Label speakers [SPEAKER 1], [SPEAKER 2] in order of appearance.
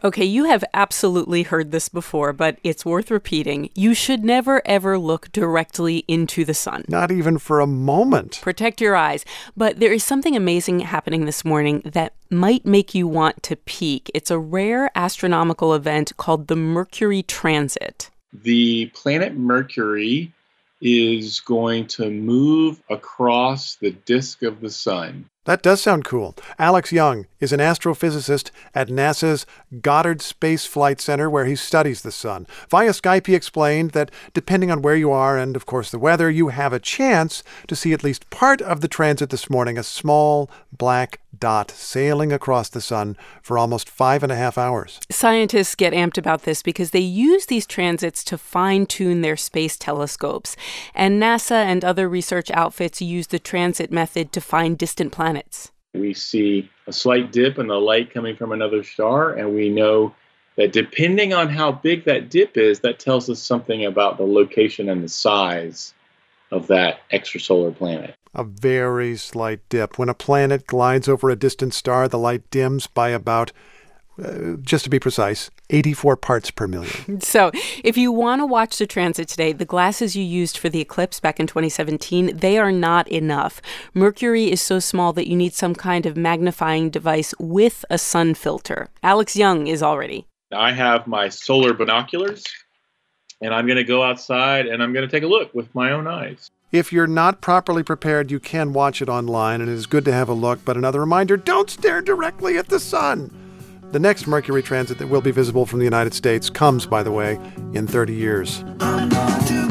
[SPEAKER 1] Okay, you have absolutely heard this before, but it's worth repeating. You should never, ever look directly into the sun.
[SPEAKER 2] Not even for a moment.
[SPEAKER 1] Protect your eyes. But there is something amazing happening this morning that might make you want to peek. It's a rare astronomical event called the Mercury Transit.
[SPEAKER 3] The planet Mercury is going to move across the disk of the sun.
[SPEAKER 2] That does sound cool. Alex Young is an astrophysicist at NASA's Goddard Space Flight Center, where he studies the sun. Via Skype, he explained that depending on where you are and, of course, the weather, you have a chance to see at least part of the transit this morning, a small black dot sailing across the sun for almost 5.5 hours.
[SPEAKER 1] Scientists get amped about this because they use these transits to fine-tune their space telescopes. And NASA and other research outfits use the transit method to find distant planets.
[SPEAKER 3] We see a slight dip in the light coming from another star, and we know that depending on how big that dip is, that tells us something about the location and the size of that extrasolar planet.
[SPEAKER 2] A very slight dip. When a planet glides over a distant star, the light dims by about, just to be precise, 84 parts per million.
[SPEAKER 1] So if you want to watch the transit today, the glasses you used for the eclipse back in 2017, they are not enough. Mercury is so small that you need some kind of magnifying device with a sun filter. Alex Young is all ready.
[SPEAKER 3] I have my solar binoculars, and I'm going to go outside and I'm going to take a look with my own eyes.
[SPEAKER 2] If you're not properly prepared, you can watch it online, and it is good to have a look. But another reminder, don't stare directly at the sun. The next Mercury transit that will be visible from the United States comes, by the way, in 30 years.